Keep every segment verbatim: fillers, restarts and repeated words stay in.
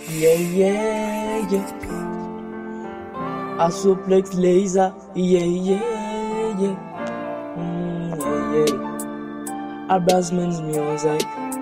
Yeah, yeah, yeah. A suplex laser. Yeah, yeah, yeah. Mm, yeah, yeah. A brassman's music.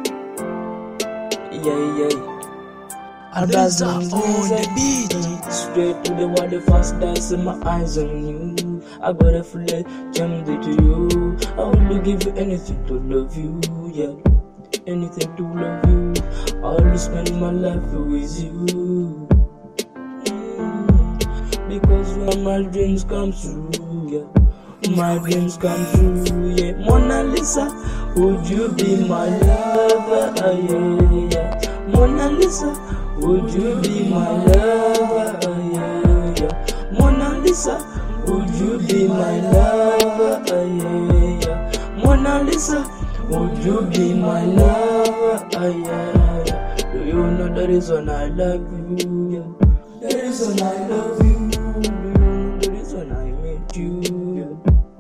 Yeah, yeah. A brassman's music. Straight to the water, fast dancing, my eyes on you. I gotta fly, jump to you. I would give you anything to love you, yeah. Anything to love you. I will spend my life with you. Mm. Because when my dreams come true, yeah. My dreams come true, yeah. Mona Lisa, would you be my lover? Uh, yeah, yeah. Mona Lisa, would you be my lover? Uh, yeah, yeah. Mona Lisa, would you be my lover? Uh, yeah, yeah. Mona Lisa, would you be my lover? Ah, yeah, yeah. Do you know the reason I love you? Yeah. The reason I love you. Do you know the reason I met you?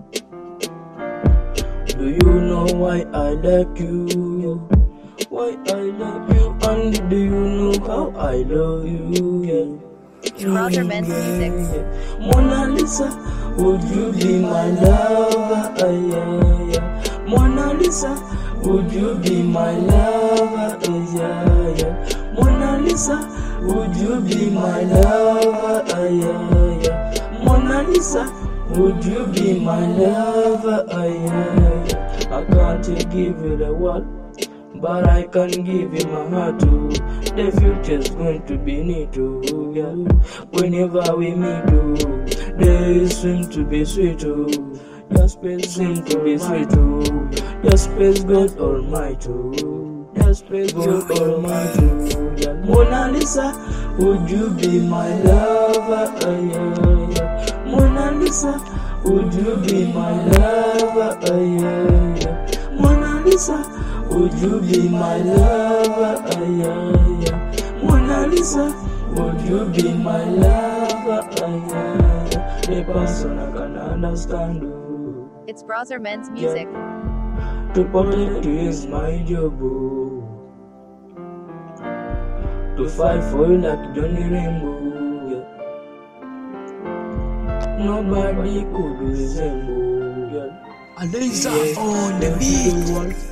Yeah. Do you know why I like you? Yeah. Why I like you? And do you know how I love you? Yeah. Roger Men's music. Mona Lisa, would you be my lover? Ah, yeah, yeah. Mona Lisa, would you be my lover? Ah, yeah, yeah. Mona Lisa, would you be my lover? Ah, yeah, yeah. Mona Lisa, would you be my lover? Ah, yeah, yeah. I can't give you the world, but I can give you my heart too. The future's going to be neat too, yeah. Whenever we meet too, days seem to be sweet too. Your space seem to be sweet too. Your space God Almighty too. Your space God Almighty too, yeah. Mona Lisa, would you be my lover? Uh, yeah, yeah. Mona Lisa, would you be my lover? Uh, yeah, yeah. Mona Lisa, would you be my lover? Ah, yeah, yeah. Mona Lisa, would you be my lover? Ah, yeah, yeah. The person I can understand you. It's Browser Men's music. Yeah. To protect you is my job. Oh. To fight for you like Johnny Rainbow. Yeah. Nobody could resemble. Yeah. A laser on the beat.